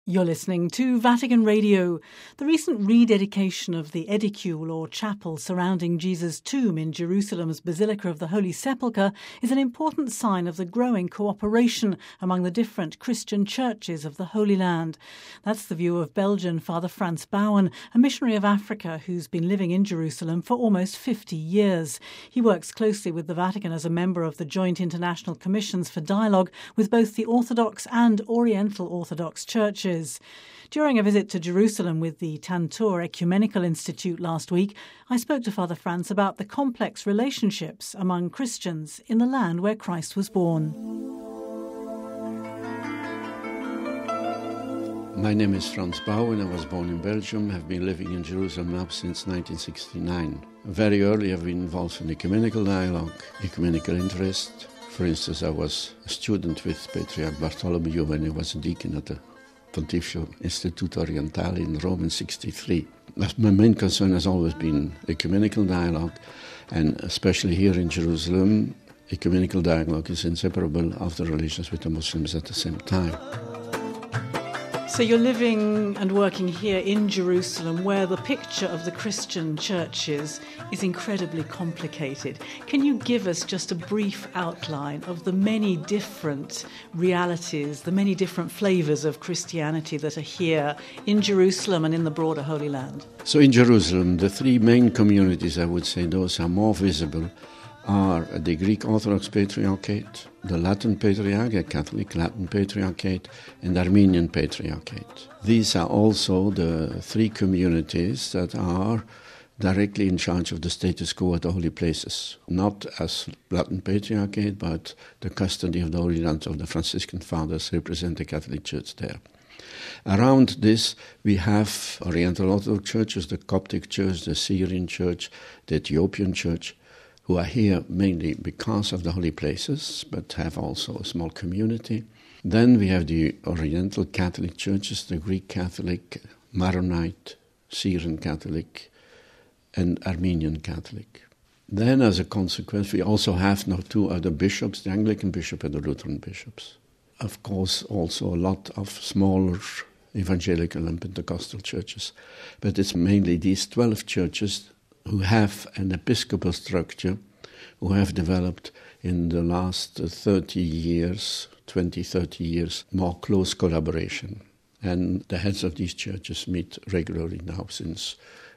You're listening to Vatican Radio. The recent rededication of the edicule or chapel surrounding Jesus' tomb in Jerusalem's Basilica of the Holy Sepulchre is an important sign of the growing cooperation among the different Christian churches of the Holy Land. That's the view of Belgian Father Frans Bouwen, a missionary of Africa who's been living in Jerusalem for almost 50 years. He works closely with the Vatican as a member of the Joint International Commissions for Dialogue with both the Orthodox and Oriental Orthodox churches. During a visit to Jerusalem with the Tantur Ecumenical Institute last week, I spoke to Father Frans about the complex relationships among Christians in the land where Christ was born. My name is Frans Bouwen. I was born in Belgium. Have been living in Jerusalem now since 1969. Very early I've been involved in ecumenical dialogue, ecumenical interest. For instance, I was a student with Patriarch Bartholomew when he was a deacon at the Pontifical Institute Orientale in Rome in 1963. My main concern has always been ecumenical dialogue, and especially here in Jerusalem, ecumenical dialogue is inseparable of the relations with the Muslims at the same time. So you're living and working here in Jerusalem, where the picture of the Christian churches is incredibly complicated. Can you give us just a brief outline of the many different realities, the many different flavours of Christianity that are here in Jerusalem and in the broader Holy Land? So in Jerusalem, the three main communities, I would say, those are more visible, are the Greek Orthodox Patriarchate, the Latin Patriarchate, Catholic Latin Patriarchate, and Armenian Patriarchate. These are also the three communities that are directly in charge of the status quo at the holy places, not as Latin Patriarchate, but the custody of the Holy Land of the Franciscan Fathers represent the Catholic Church there. Around this, we have Oriental Orthodox churches, the Coptic Church, the Syrian Church, the Ethiopian Church, who are here mainly because of the holy places, but have also a small community. Then we have the Oriental Catholic churches, the Greek Catholic, Maronite, Syrian Catholic, and Armenian Catholic. Then, as a consequence, we also have now two other bishops, the Anglican bishop and the Lutheran bishops. Of course, also a lot of smaller evangelical and Pentecostal churches. But it's mainly these 12 churches who have an episcopal structure, who have developed in the last 30 years, more close collaboration. And the heads of these churches meet regularly now since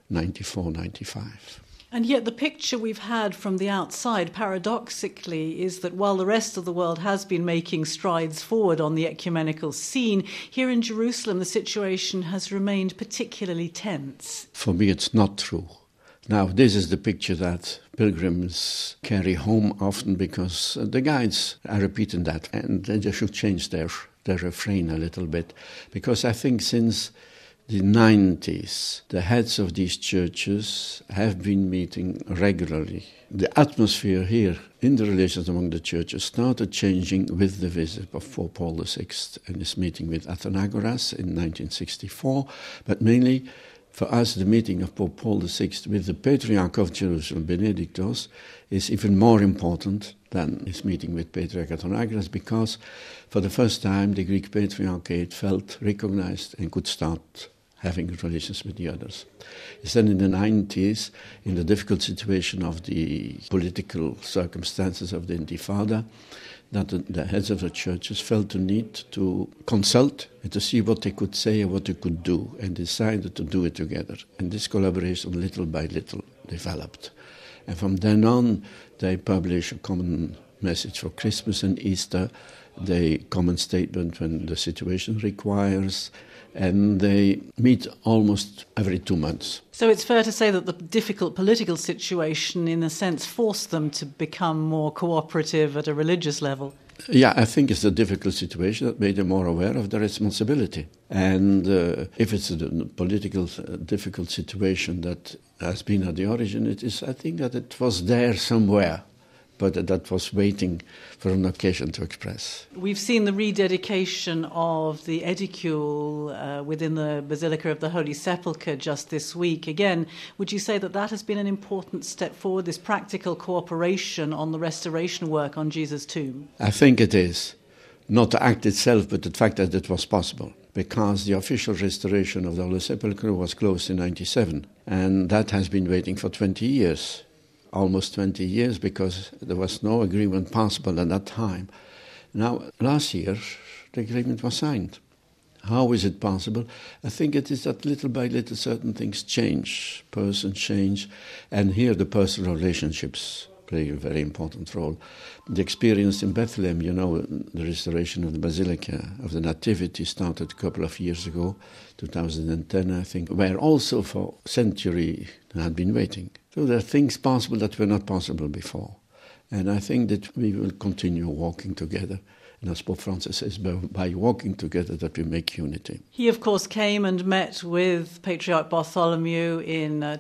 94, 95. And yet the picture we've had from the outside, paradoxically, is that while the rest of the world has been making strides forward on the ecumenical scene, here in Jerusalem the situation has remained particularly tense. For me, it's not true. Now, this is the picture that pilgrims carry home often because the guides are repeating that, and they should change their refrain a little bit. Because I think since the 90s, the heads of these churches have been meeting regularly. The atmosphere here in the relations among the churches started changing with the visit of Pope Paul VI and his meeting with Athenagoras in 1964, but mainly for us, the meeting of Pope Paul VI with the Patriarch of Jerusalem, Benedictus, is even more important than his meeting with Patriarch Athenagoras, because for the first time the Greek Patriarchate felt recognized and could start having relations with the others. It's then in the 90s, in the difficult situation of the political circumstances of the Intifada, that the heads of the churches felt the need to consult and to see what they could say and what they could do, and decided to do it together. And this collaboration, little by little, developed. And from then on, they publish a common message for Christmas and Easter, they common statement when the situation requires, and they meet almost every 2 months. So it's fair to say that the difficult political situation, in a sense, forced them to become more cooperative at a religious level. Yeah, I think it's a difficult situation that made them more aware of their responsibility. And if it's a political difficult situation that has been at the origin, I think that it was there somewhere, but that was waiting for an occasion to express. We've seen the rededication of the edicule within the Basilica of the Holy Sepulchre just this week. Again, would you say that that has been an important step forward, this practical cooperation on the restoration work on Jesus' tomb? I think it is. Not the act itself, but the fact that it was possible. because the official restoration of the Holy Sepulchre was closed in 1997, and that has been waiting for 20 years, almost 20 years, because there was no agreement possible at that time. Now, last year, the agreement was signed. How is it possible? I think it is that little by little certain things change, persons change, and here the personal relationships play a very important role. The experience in Bethlehem, the restoration of the Basilica of the Nativity started a couple of years ago, 2010 I think, where also for a century had been waiting. So there are things possible that were not possible before. And I think that we will continue walking together. And as Pope Francis says, by walking together that we make unity. He, of course, came and met with Patriarch Bartholomew in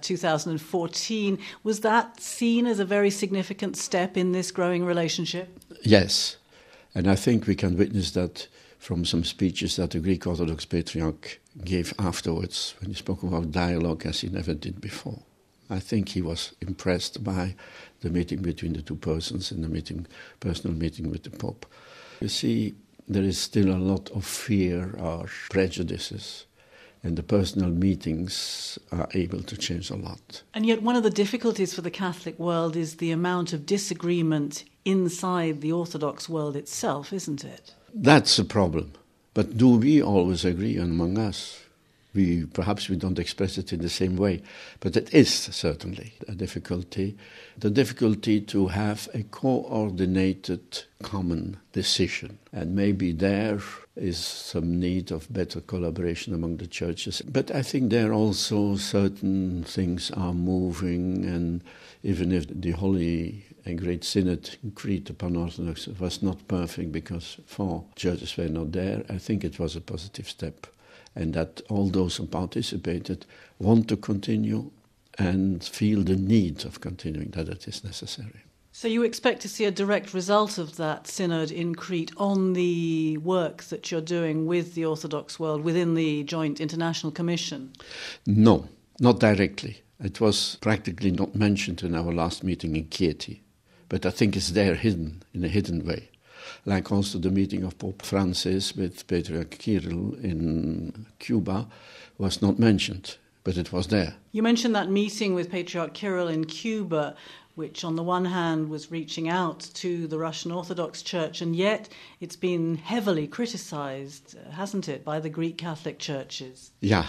2014. Was that seen as a very significant step in this growing relationship? Yes. And I think we can witness that from some speeches that the Greek Orthodox Patriarch gave afterwards when he spoke about dialogue as he never did before. I think he was impressed by the meeting between the two persons and the personal meeting with the Pope. You see, there is still a lot of fear or prejudices, and the personal meetings are able to change a lot. And yet one of the difficulties for the Catholic world is the amount of disagreement inside the Orthodox world itself, isn't it? That's a problem. But do we always agree among us? Perhaps we don't express it in the same way, but it is certainly a difficulty. The difficulty to have a coordinated common decision. And maybe there is some need of better collaboration among the churches. But I think there also certain things are moving, and even if the Holy and Great Synod in Crete upon Orthodox was not perfect because 4 churches were not there, I think it was a positive step. And that all those who participated want to continue and feel the need of continuing, that it is necessary. So you expect to see a direct result of that synod in Crete on the work that you're doing with the Orthodox world within the Joint International Commission? No, not directly. It was practically not mentioned in our last meeting in Chieti, but I think it's there hidden, in a hidden way. Like also the meeting of Pope Francis with Patriarch Kirill in Cuba was not mentioned, but it was there. You mentioned that meeting with Patriarch Kirill in Cuba, which on the one hand was reaching out to the Russian Orthodox Church, and yet it's been heavily criticised, hasn't it, by the Greek Catholic churches? Yeah,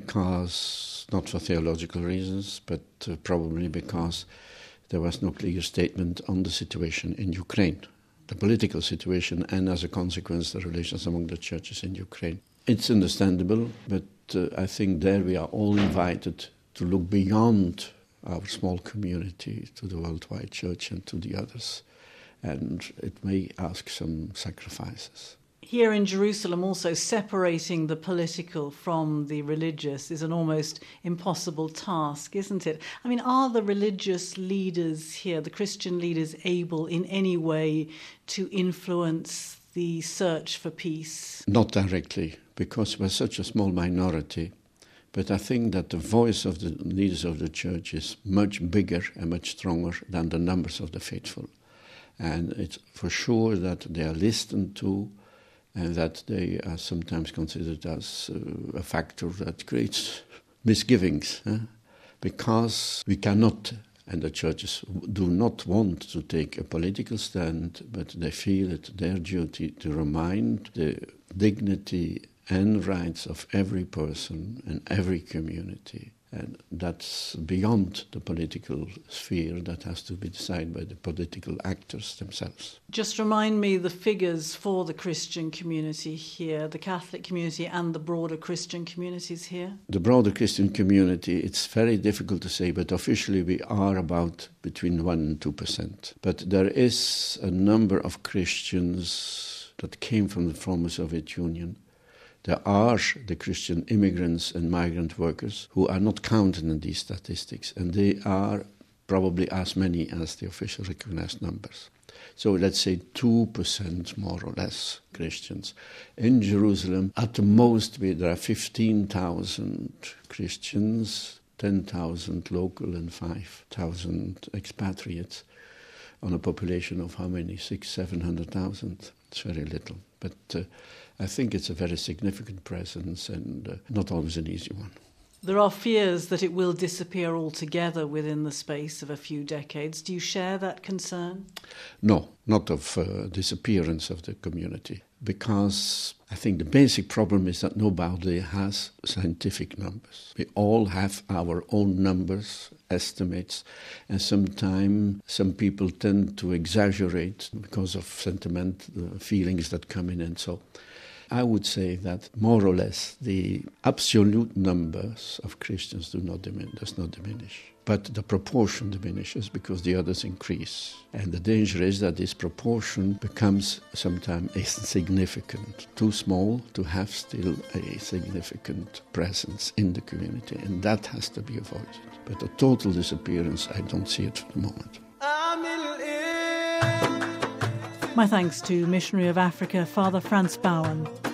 because, not for theological reasons, but probably because there was no clear statement on the situation in Ukraine. The political situation, and as a consequence the relations among the churches in Ukraine. It's understandable, but I think there we are all invited to look beyond our small community to the worldwide church and to the others, and it may ask some sacrifices. Here in Jerusalem also separating the political from the religious is an almost impossible task, isn't it? I mean, are the religious leaders here, the Christian leaders, able in any way to influence the search for peace? Not directly, because we're such a small minority. But I think that the voice of the leaders of the church is much bigger and much stronger than the numbers of the faithful. And it's for sure that they are listened to, and that they are sometimes considered as a factor that creates misgivings, because we cannot, and the churches do not want to take a political stand, but they feel it their duty to remind the dignity and rights of every person and every community. And that's beyond the political sphere, that has to be decided by the political actors themselves. Just remind me the figures for the Christian community here, the Catholic community and the broader Christian communities here. The broader Christian community, it's very difficult to say, but officially we are about between 1% and 2%. But there is a number of Christians that came from the former Soviet Union. There are the Christian immigrants and migrant workers who are not counted in these statistics, and they are probably as many as the official recognized numbers. So let's say 2% more or less Christians. In Jerusalem, at the most, there are 15,000 Christians, 10,000 local and 5,000 expatriates on a population of how many? 600,000, 700,000. It's very little. But I think it's a very significant presence and not always an easy one. There are fears that it will disappear altogether within the space of a few decades. Do you share that concern? No, not of disappearance of the community, because I think the basic problem is that nobody has scientific numbers. We all have our own numbers, estimates, and sometimes some people tend to exaggerate because of sentiment, the feelings that come in, and so I would say that more or less the absolute numbers of Christians does not diminish. But the proportion diminishes because the others increase. And the danger is that this proportion becomes sometimes insignificant, too small to have still a significant presence in the community. And that has to be avoided. But a total disappearance, I don't see it for the moment. My thanks to Missionary of Africa, Father Frans Bowen.